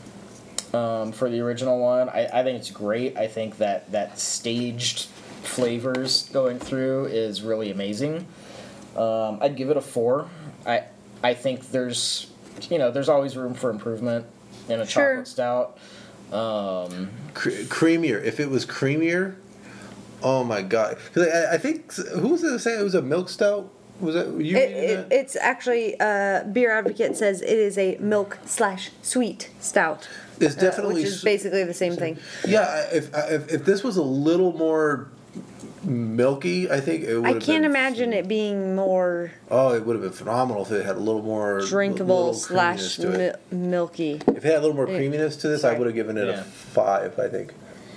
um, for the original one. I, I think it's great. I think that, that staged flavors going through is really amazing. Um, I'd give it a four. I I think there's, you know, there's always room for improvement in a Sure. chocolate stout. Um, Cre- creamier. If it was creamier, oh my god! Because I, I think who was it saying it was a milk stout? Was that you? It, reading it, that? it's actually uh, Beer Advocate says it is a milk slash sweet stout. It's uh, definitely which is s- basically the same thing. Yeah, if, if if this was a little more milky, I think it would. I have can't been, imagine it being more Oh, it would have been phenomenal if it had a little more drinkable little slash creaminess to it. mi- milky. If it had a little more Yeah. creaminess to this, I Sorry. would have given it Yeah. a five. I think.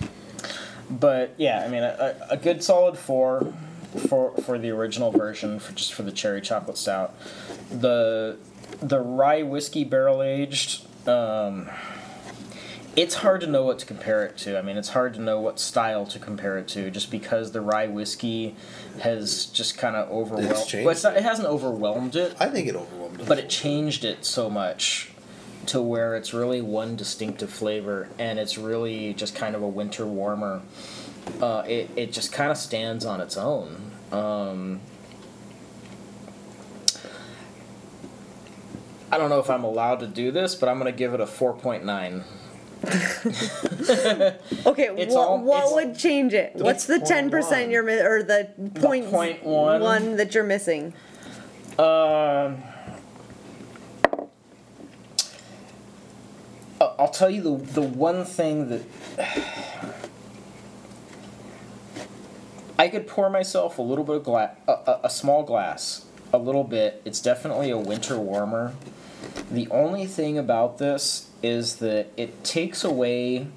But yeah, I mean, a, a good solid four for for the original version, for just for the cherry chocolate stout. The the rye whiskey barrel aged. Um, it's hard to know what to compare it to. I mean, it's hard to know what style to compare it to, just because the rye whiskey has just kind of overwhelmed. It's changed Well, it's not, it hasn't overwhelmed it, I think it overwhelmed it. but it changed it so much to where it's really one distinctive flavor, and it's really just kind of a winter warmer. Uh, it, it just kind of stands on its own. Um, I don't know if I'm allowed to do this, but I'm going to give it a four point nine. Okay, It's what, all- what it's- would change it? What's the point ten percent one. you're mi- or the point point one. one that you're missing? Um, I- I'll tell you the the one thing that I could pour myself a little bit of glass, a, a, a small glass, a little bit. It's definitely a winter warmer. The only thing about this is that it takes away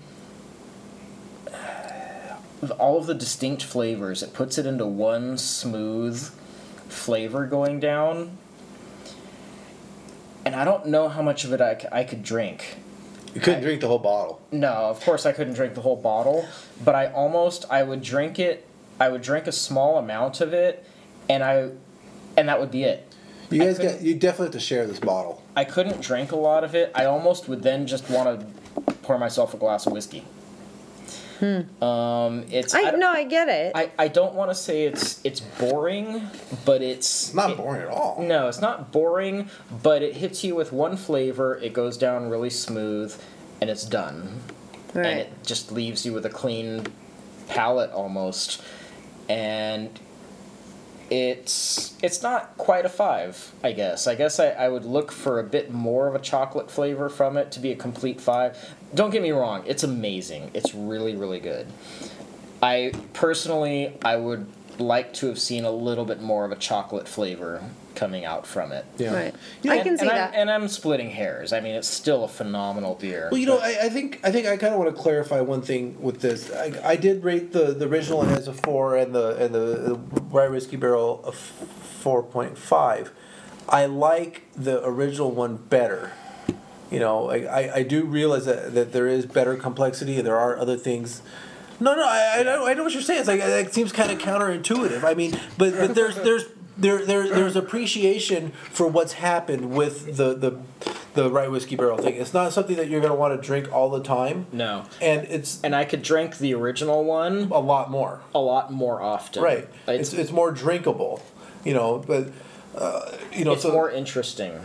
all of the distinct flavors. It puts it into one smooth flavor going down. And I don't know how much of it I, c- I could drink. You couldn't drink the whole bottle. No, of course I couldn't drink the whole bottle, but I almost I would drink it. I would drink a small amount of it, and I, and that would be it. You I guys couldn't- got. You definitely have to share this bottle. I couldn't drink a lot of it. I almost would then just want to pour myself a glass of whiskey. Um, it's I don't- no, I get it. I, I don't want to say it's it's boring, but it's It's not it- boring at all. No, it's not boring, but it hits you with one flavor. It goes down really smooth, and it's done. right. And it just leaves you with a clean palate almost. And it's it's not quite a five, I guess. I guess I, I would look for a bit more of a chocolate flavor from it to be a complete five. Don't get me wrong, it's amazing. It's really, really good. I personally I would like to have seen a little bit more of a chocolate flavor coming out from it. Yeah. Right. You know, I can and, see and that. I'm, and I'm splitting hairs. I mean, it's still a phenomenal beer. Well, you know, I, I think I think I kind of want to clarify one thing with this. I, I did rate the, the original one as a four and the and the, the rye whiskey barrel a four point five. I like the original one better. You know, I, I, I do realize that, that there is better complexity and there are other things No, no, I, I know, I know what you're saying. It's like it seems kind of counterintuitive. I mean, but but there's there's there there there's appreciation for what's happened with the the the rye whiskey barrel thing. It's not something that you're going to want to drink all the time. No, and it's and I could drink the original one a lot more, a lot more often. Right, it's it's, it's more drinkable, you know, but uh, you know, it's so more interesting.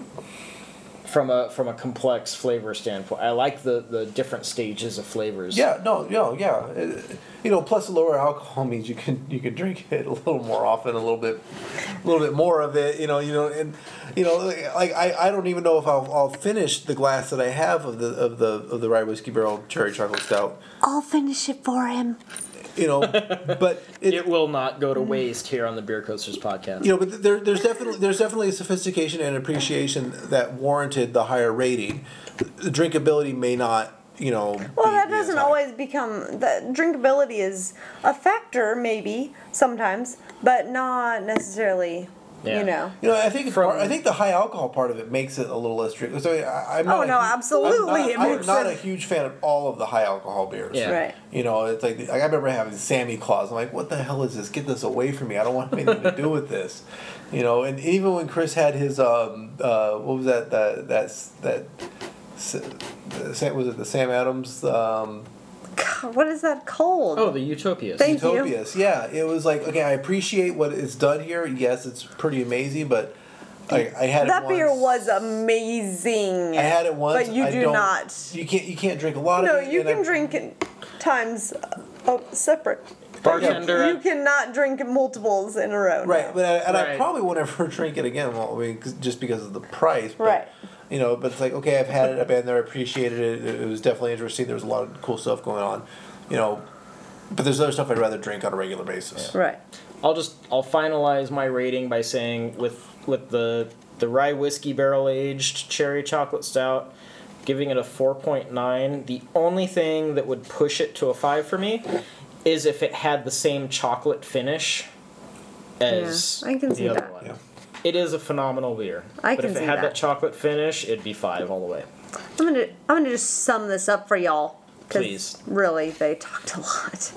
From a from a complex flavor standpoint, I like the, the different stages of flavors. Yeah, no, no, yeah, uh, you know. Plus, the lower alcohol means you can you can drink it a little more often, a little bit, a little bit more of it. You know, you know, and you know, like I, I don't even know if I'll I'll finish the glass that I have of the of the of the rye whiskey barrel cherry chocolate stout. I'll finish it for him. You know, but it, it will not go to waste here on the Beer Coasters podcast. You know, but there, there's definitely there's definitely a sophistication and appreciation that warranted the higher rating. The drinkability may not, you know. Well, that doesn't always become the drinkability is a factor, maybe sometimes, but not necessarily. Yeah. You know. You know, I think it's part, I think the high alcohol part of it makes it a little less drinkable. So I, I'm not Oh, a no, huge- absolutely, I'm it not, I'm makes not it- a huge fan of all of the high alcohol beers. Yeah. Right. You know, it's like, like I remember having Sammy Claus. I'm like, what the hell is this? Get this away from me! I don't want anything to do with this. You know, and even when Chris had his um uh what was that that that's that. Sam, was it the Sam Adams? Um, God, what is that called? Oh, the Utopias. Thank you. Utopias, yeah. It was like, okay, I appreciate what is done here. Yes, it's pretty amazing, but I, I had that it once. beer was amazing. I had it once. but you I do don't- not. You can't. You can't drink a lot No, of it. you and can I- drink it times uh, separate. Bartender. You cannot drink multiples in a row. Right, but I, and I Right. probably won't ever drink it again. Well, I mean, 'cause- just because of the price. But, Right. You know, but it's like, okay, I've had it. I've been there. I appreciated it. It was definitely interesting. There was a lot of cool stuff going on. You know, but there's other stuff I'd rather drink on a regular basis. Right. I'll just I'll finalize my rating by saying with with the the rye whiskey barrel aged cherry chocolate stout, giving it a four point nine. The only thing that would push it to a five for me is if it had the same chocolate finish as Yeah, I can the see other that. one. Yeah. It is a phenomenal beer. I but can if it see had that. that. chocolate finish, it'd be five all the way. I'm gonna I'm gonna just sum this up for y'all. 'cause Please. Really, they talked a lot.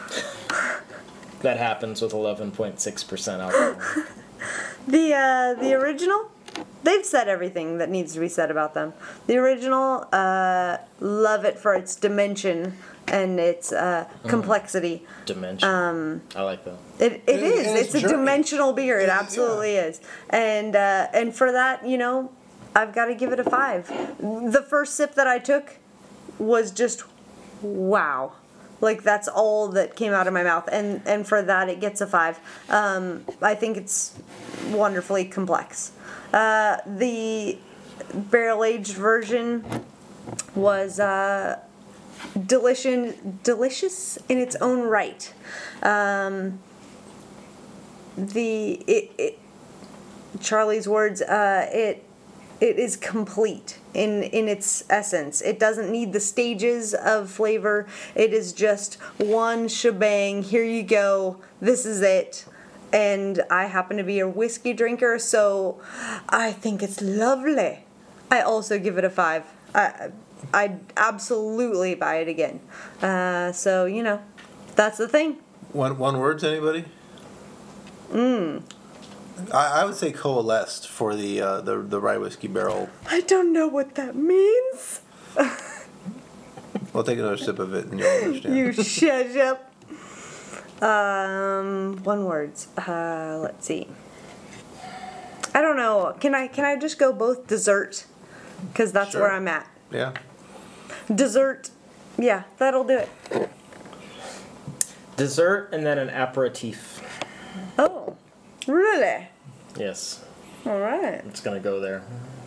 That happens with eleven point six percent alcohol. The uh, the original, they've said everything that needs to be said about them. The original, uh, love it for its dimension and its uh, complexity. Dimension. Um, I like that. It, it And- is. and It's, it's a journey. dimensional beer. It Yeah. absolutely is. And uh, and for that, you know, I've got to give it a five. The first sip that I took was just wow. Like that's all that came out of my mouth, and and for that it gets a five. Um, I think it's wonderfully complex. Uh, the barrel aged version was uh, delicious, delicious in its own right. Um, the it, it Charlie's words. Uh, it it is complete in in its essence. It doesn't need the stages of flavor. It is just one shebang. Here you go. This is it. And I happen to be a whiskey drinker, so I think it's lovely. I also give it a five. I I'd absolutely buy it again. Uh, so you know, that's the thing. One one word to anybody? Mm. I, I would say coalesced for the uh, the the rye whiskey barrel. I don't know what that means. Well, take another sip of it and you'll understand. You shut up. Um, one words. Uh, let's see. I don't know. Can I can I just go both dessert? Because that's Sure. where I'm at. Yeah. Dessert. Yeah, that'll do it. Dessert and then an aperitif. Oh, really? Yes, All right. it's gonna go there.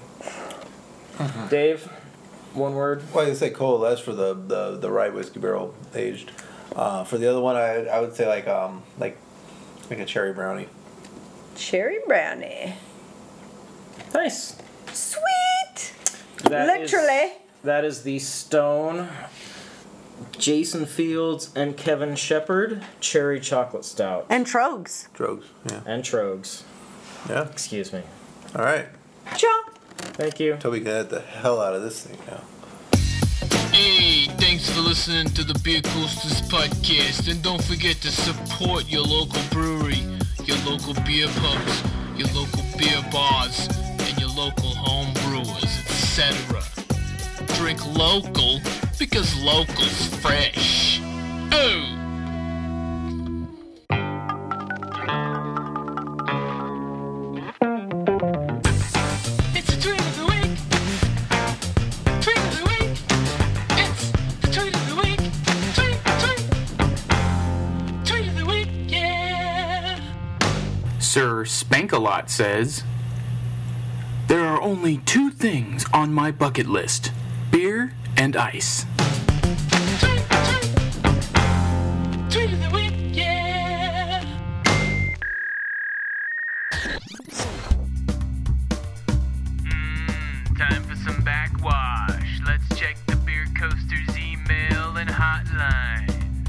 Dave, one word. Well, I say coalesced for the, the, the rye whiskey barrel aged. Uh, for the other one, I I would say like um like like a cherry brownie. Cherry brownie. Nice. Sweet. That is- Literally. that is the Stone, Jason Fields, and Kevin Shepard Cherry Chocolate Stout. And Trogs. Drogs. Yeah. And Trogs. Yeah. Excuse me. All right. Cha. Thank you. Toby can edit the hell out of this thing now. Hey, thanks for listening to the Beer Coasters podcast, and don't forget to support your local brewery, your local beer pubs, your local beer bars, and your local home brewers, et cetera. Drink local because local's fresh. Oh! Sir Spankalot says, "There are only two things on my bucket list, beer and ice." Tweet of the week, yeah. Mm, time for some backwash. Let's check the Beer Coasters email and hotline.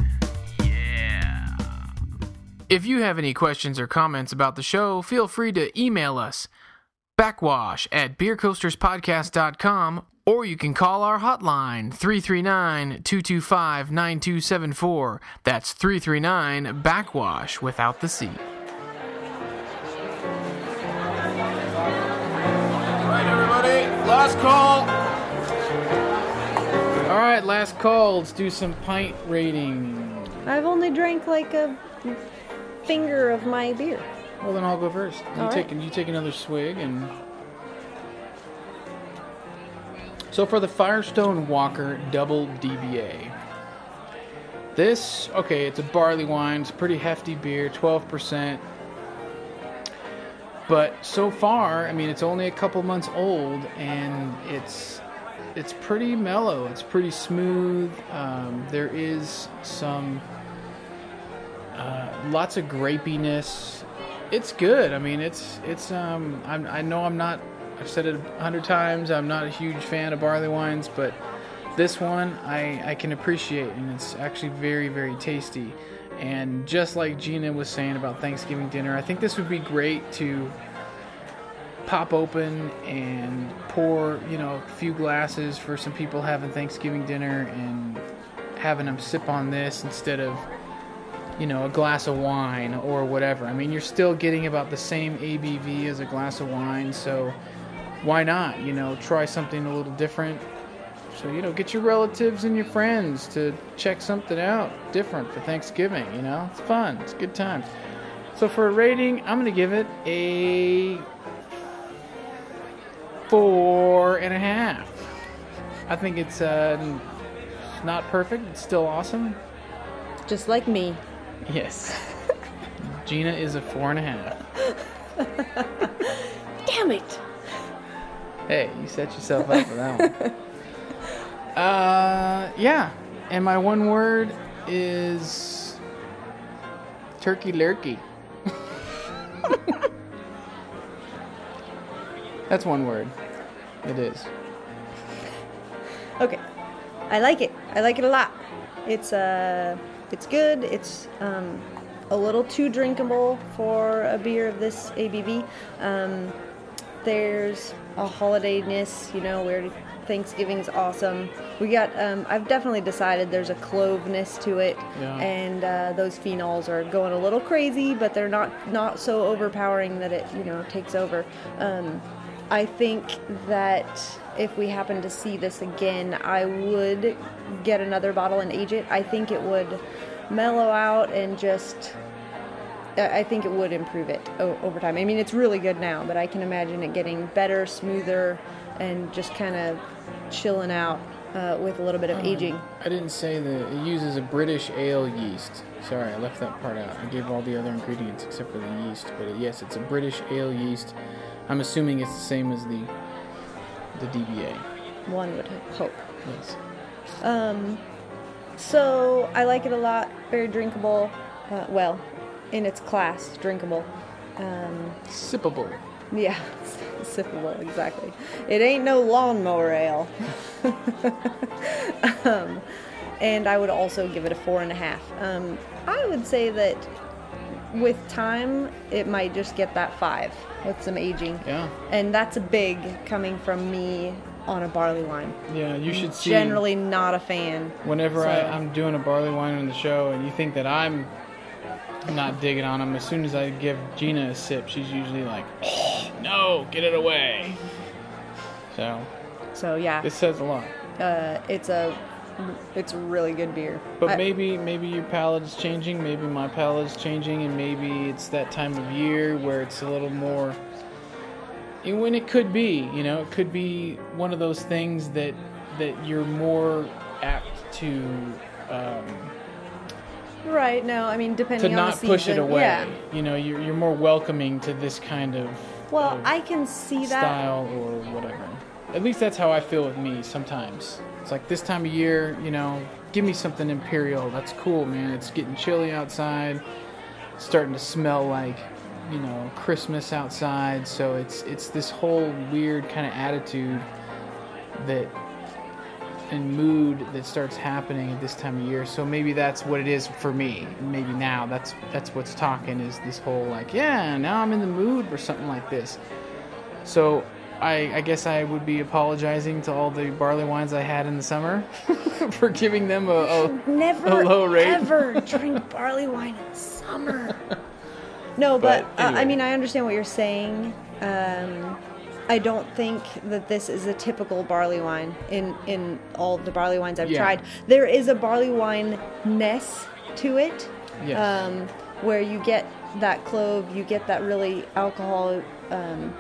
If you have any questions or comments about the show, feel free to email us, backwash at beer coasters podcast dot com, or you can call our hotline, three three nine, two two five, nine two seven four. That's three three nine, backwash without the C. All right, everybody, last call. All right, last call. Let's do some pint rating. I've only drank like a finger of my beer. Well, then I'll go first. You All take right. you take another swig, and so for the Firestone Walker Double D B A. This, okay, it's a barley wine. It's a pretty hefty beer, twelve percent. But so far, I mean, it's only a couple months old, and it's it's pretty mellow. It's pretty smooth. Um, there is some uh, lots of grapiness. It's good. I mean, it's it's. Um, I'm, I know I'm not. I've said it a hundred times. I'm not a huge fan of barley wines, but this one I I can appreciate, and it's actually very very tasty. And just like Gina was saying about Thanksgiving dinner, I think this would be great to pop open and pour, you know, a few glasses for some people having Thanksgiving dinner and having them sip on this instead of, you know, a glass of wine or whatever. I mean, you're still getting about the same A B V as a glass of wine, so why not, you know, try something a little different. So, you know, get your relatives and your friends to check something out different for Thanksgiving, you know? It's fun. It's a good time. So for a rating, I'm going to give it a four and a half. I think it's uh, not perfect. It's still awesome. Just like me. Yes. Gina is a four and a half. Damn it. Hey, you set yourself up for that one. Uh, yeah. And my one word is turkey lurkey. That's one word. It is. Okay. I like it. I like it a lot. It's uh it's good. It's um a little too drinkable for a beer of this A B V. Um there's a holidayness, you know, where Thanksgiving's awesome. We got, um, I've definitely decided there's a cloveness to it, Yeah. and uh, those phenols are going a little crazy, but they're not, not so overpowering that it, you know, takes over. Um, I think that if we happen to see this again, I would get another bottle and age it. I think it would mellow out and just, I think it would improve it o- over time. I mean, it's really good now, but I can imagine it getting better, smoother, and just kind of chilling out uh, with a little bit of Oh, aging. I didn't say that it uses a British ale yeast. Sorry, I left that part out. I gave all the other ingredients except for the yeast. But uh, yes, it's a British ale yeast. I'm assuming it's the same as the the D B A. One would hope. Yes. Um, so I like it a lot. Very drinkable. Uh, well, in its class, drinkable. Um, Sippable. Yeah, sippable, exactly. It ain't no lawnmower ale. um, and I would also give it a four and a half. Um, I would say that with time, it might just get that five with some aging. Yeah. And that's a big coming from me on a barley wine. Yeah, you should see. Generally not a fan. Whenever so. I, I'm doing a barley wine on the show, and you think that I'm not digging on them, as soon as I give Gina a sip, she's usually like, oh, no, get it away. So, so yeah, this says a lot. Uh, it's a, it's a really good beer. But I, maybe, maybe your palate's changing. Maybe my palate's changing, and maybe it's that time of year where it's a little more. When it could be, you know, it could be one of those things that that you're more apt to. Um, Right. No, I mean, depending to on not the season. push it away. Yeah. You know, you're you're more welcoming to this kind of. Well, of I can see that. Style or whatever. At least that's how I feel with me sometimes. It's like this time of year, you know, give me something imperial. That's cool, man. It's getting chilly outside. It's starting to smell like, you know, Christmas outside. So it's it's this whole weird kind of attitude that and mood that starts happening at this time of year. So maybe that's what it is for me. Maybe now that's that's what's talking is this whole like, yeah, now I'm in the mood for something like this. So I, I guess I would be apologizing to all the barley wines I had in the summer for giving them a, a, Never, a low rate. ever drink barley wine in summer. No, but, But anyway. uh, I mean, I understand what you're saying. Um, I don't think that this is a typical barley wine in, in all of the barley wines I've Yeah. tried. There is a barley wine-ness to it, Yes. um, where you get that clove, you get that really alcohol um,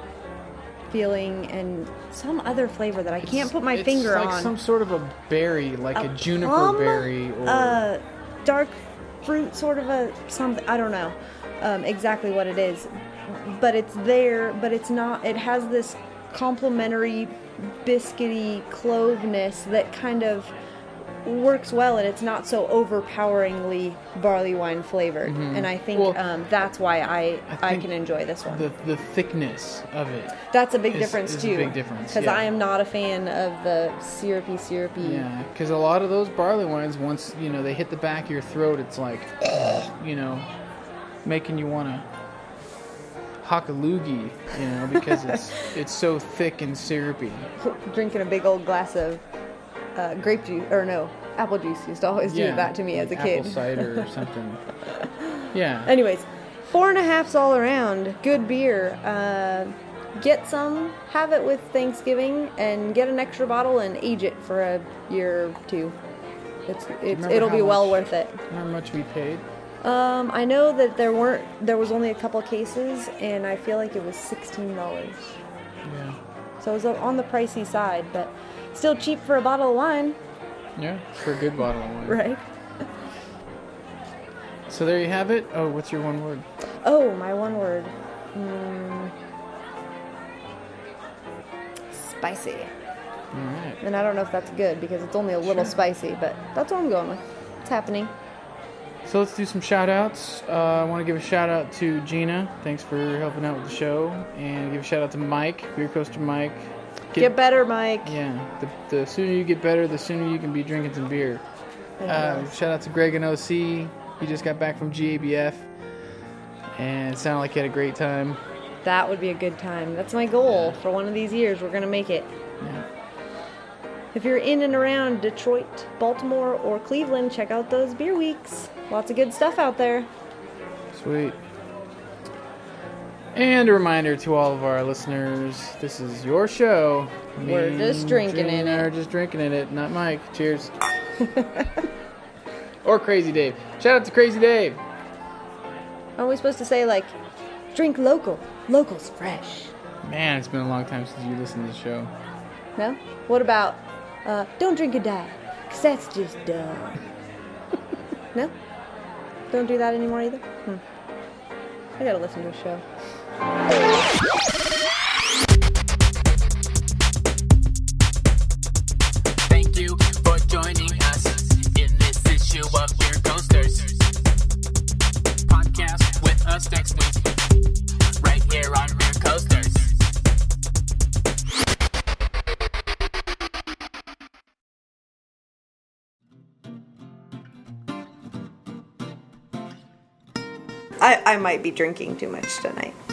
feeling, and some other flavor that I can't put my it's finger like on. some sort of a berry, like a, juniper plum, berry, or uh, dark fruit, sort of a something. I don't know um, exactly what it is, but it's there. But it's not. It has this complementary, biscuity cloveness that kind of works well, and it's not so overpoweringly barley wine flavored. Mhm. And I think Well, um, that's why I I, think can enjoy this one. the the thickness of it. That's a big is- difference is too. a big difference, Because yeah. I am not a fan of the syrupy, syrupy. Yeah, because a lot of those barley wines, once you know they hit the back of your throat, it's like, you know, making you want to hock a loogie, you know, because it's it's so thick and syrupy. Drinking a big old glass of uh, grape juice, or no, apple juice used to always Yeah, do that to me as a like kid. apple cider or something. Yeah. Anyways, four and a halfs all around. Good beer. Uh, get some, have it with Thanksgiving, and get an extra bottle and age it for a year or two. It's it's Remember it'll how be well much- worth it. How much we paid? Um, I know that there weren't there was only a couple cases, and I feel like it was sixteen dollars. Yeah. So it was on the pricey side, but still cheap for a bottle of wine, Yeah, for a good bottle of wine. right? So there you have it. Oh, what's your one word? Oh, my one word. Mm, spicy. All right. And I don't know if that's good because it's only a little spicy, but that's what I'm going with. It's happening. So let's do some shout outs. Uh, I want to give a shout out to Gina. Thanks for helping out with the show. And give a shout out to Mike, Beer Coaster Mike. Get better, Mike. Yeah, the, the sooner you get better, the sooner you can be drinking some beer. Uh, shout out to Greg and O C. He just got back from G A B F. And it sounded like he had a great time. That would be a good time. That's my goal for one of these years. We're going to make it. Yeah. If you're in and around Detroit, Baltimore, or Cleveland, check out those beer weeks. Lots of good stuff out there. Sweet. And a reminder to all of our listeners, this is your show. Me We're just and drinking Gina in it. are just drinking in it, not Mike. Cheers. Or Crazy Dave. Shout out to Crazy Dave. Aren't we supposed to say, like, drink local? Local's fresh. Man, it's been a long time since you listened to the show. No? What about, uh, don't drink and die? Because that's just dumb. No? Don't do that anymore either? Hmm. I gotta listen to a show. Thank you for joining us in this issue of Beer Coasters. Podcast with us next week, right here on Beer Coasters. I, I might be drinking too much tonight.